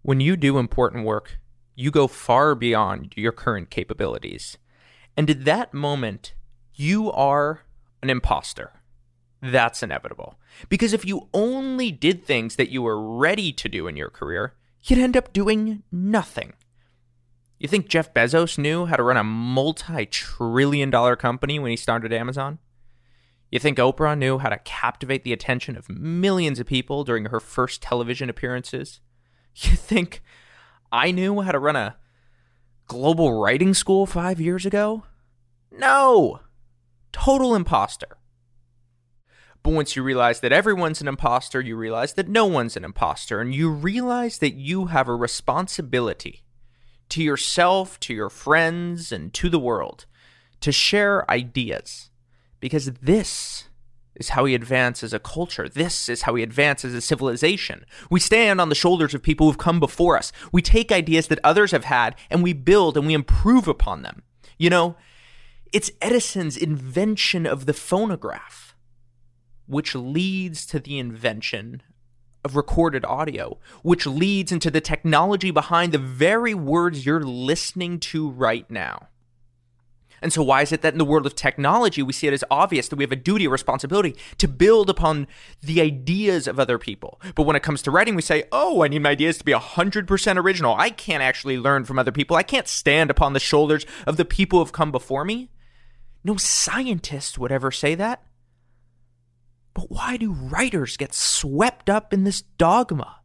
When you do important work, you go far beyond your current capabilities. And at that moment, you are an imposter. That's inevitable. Because if you only did things that you were ready to do in your career, you'd end up doing nothing. You think Jeff Bezos knew how to run a multi-trillion-dollar company when he started Amazon? You think Oprah knew how to captivate the attention of millions of people during her first television appearances? You think I knew how to run a global writing school 5 years ago? No! Total imposter. But once you realize that everyone's an imposter, you realize that no one's an imposter, and you realize that you have a responsibility to yourself, to your friends, and to the world to share ideas. Because this is how we advance as a culture. This is how we advance as a civilization. We stand on the shoulders of people who've come before us. We take ideas that others have had, and we build and we improve upon them. You know, it's Edison's invention of the phonograph, which leads to the invention of recorded audio, which leads into the technology behind the very words you're listening to right now. And so why is it that in the world of technology, we see it as obvious that we have a duty, a responsibility to build upon the ideas of other people? But when it comes to writing, we say, oh, I need my ideas to be 100% original. I can't actually learn from other people. I can't stand upon the shoulders of the people who have come before me. No scientist would ever say that. But why do writers get swept up in this dogma?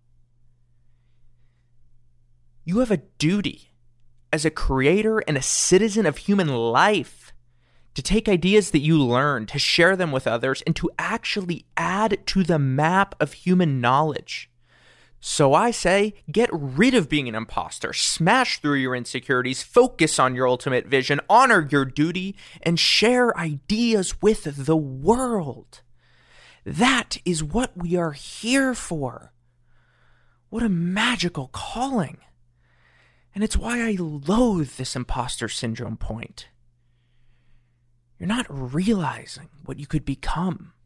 You have a duty as a creator and a citizen of human life to take ideas that you learn, to share them with others, and to actually add to the map of human knowledge. So I say, get rid of being an imposter, smash through your insecurities, focus on your ultimate vision, honor your duty, and share ideas with the world. That is what we are here for. What a magical calling. And it's why I loathe this imposter syndrome point. You're not realizing what you could become.